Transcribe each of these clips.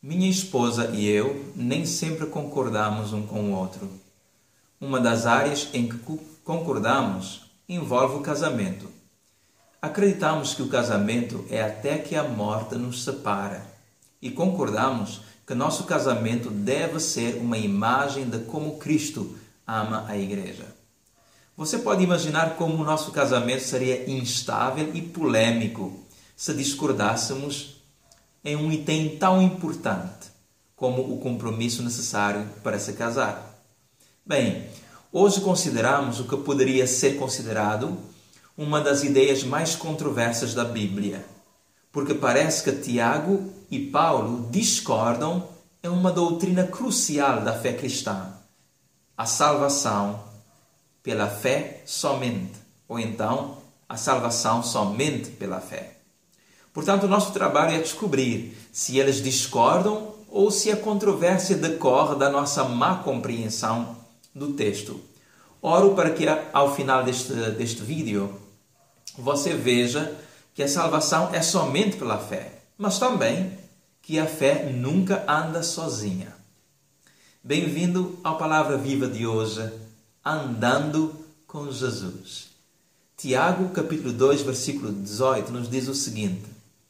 Minha esposa e eu nem sempre concordamos um com o outro. Uma das áreas em que concordamos envolve o casamento. Acreditamos que o casamento é até que a morte nos separa e concordamos que nosso casamento deve ser uma imagem de como Cristo ama a Igreja. Você pode imaginar como o nosso casamento seria instável e polêmico se discordássemos em um item tão importante como o compromisso necessário para se casar. Bem, hoje consideramos o que poderia ser considerado uma das ideias mais controversas da Bíblia, porque parece que Tiago e Paulo discordam em uma doutrina crucial da fé cristã: a salvação pela fé somente, ou então a salvação somente pela fé. Portanto, o nosso trabalho é descobrir se eles discordam ou se a controvérsia decorre da nossa má compreensão do texto. Oro para que ao final deste vídeo você veja que a salvação é somente pela fé, mas também que a fé nunca anda sozinha. Bem-vindo à Palavra Viva de hoje, Andando com Jesus. Tiago, capítulo 2, versículo 18, nos diz o seguinte: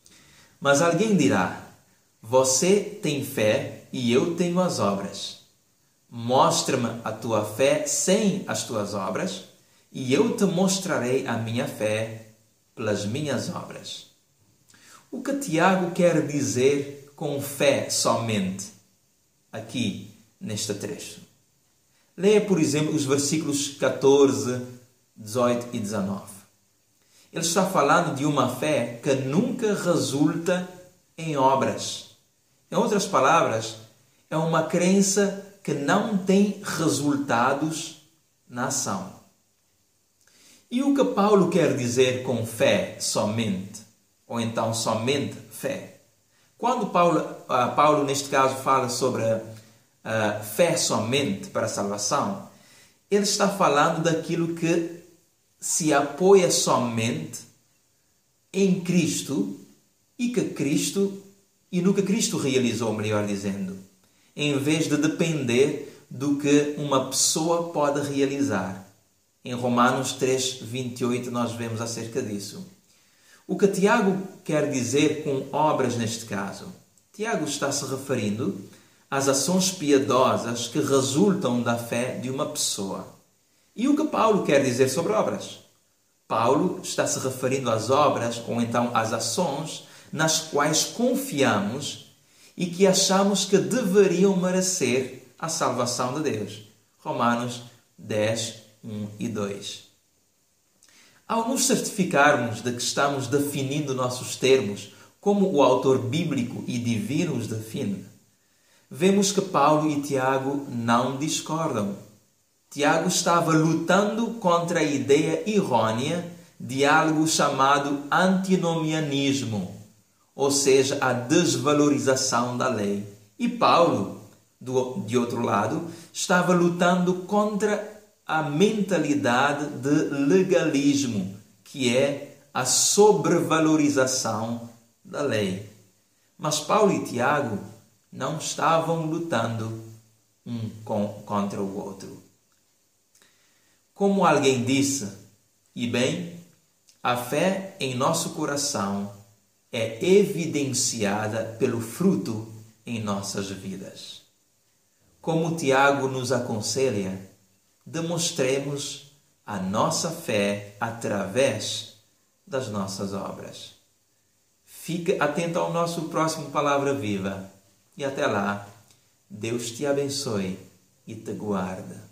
mas alguém dirá, você tem fé e eu tenho as obras. Mostra-me a tua fé sem as tuas obras, e eu te mostrarei a minha fé pelas minhas obras. O que Tiago quer dizer com fé somente aqui neste trecho? Leia, por exemplo, os versículos 14, 18 e 19. Ele está falando de uma fé que nunca resulta em obras. Em outras palavras, é uma crença que não tem resultados na ação. E o que Paulo quer dizer com fé somente? Ou então somente fé? Quando Paulo neste caso, fala sobre fé somente para a salvação, ele está falando daquilo que se apoia somente em Cristo e no que Cristo realizou, melhor dizendo, em vez de depender do que uma pessoa pode realizar. Em Romanos 3, 28 nós vemos acerca disso. O que Tiago quer dizer com obras neste caso? Tiago está se referindo às ações piedosas que resultam da fé de uma pessoa. E o que Paulo quer dizer sobre obras? Paulo está se referindo às obras, ou então às ações, nas quais confiamos e que achamos que deveriam merecer a salvação de Deus. Romanos 10, 1 e 2. Ao nos certificarmos de que estamos definindo nossos termos como o autor bíblico e divino os define, vemos que Paulo e Tiago não discordam. Tiago estava lutando contra a ideia errônea de algo chamado antinomianismo, ou seja, a desvalorização da lei. E Paulo, de outro lado, estava lutando contra a mentalidade de legalismo, que é a sobrevalorização da lei. Mas Paulo e Tiago não estavam lutando um contra o outro. Como alguém disse, e bem, a fé em nosso coração é evidenciada pelo fruto em nossas vidas. Como Tiago nos aconselha, demonstremos a nossa fé através das nossas obras. Fique atento ao nosso próximo Palavra Viva. E até lá, Deus te abençoe e te guarde.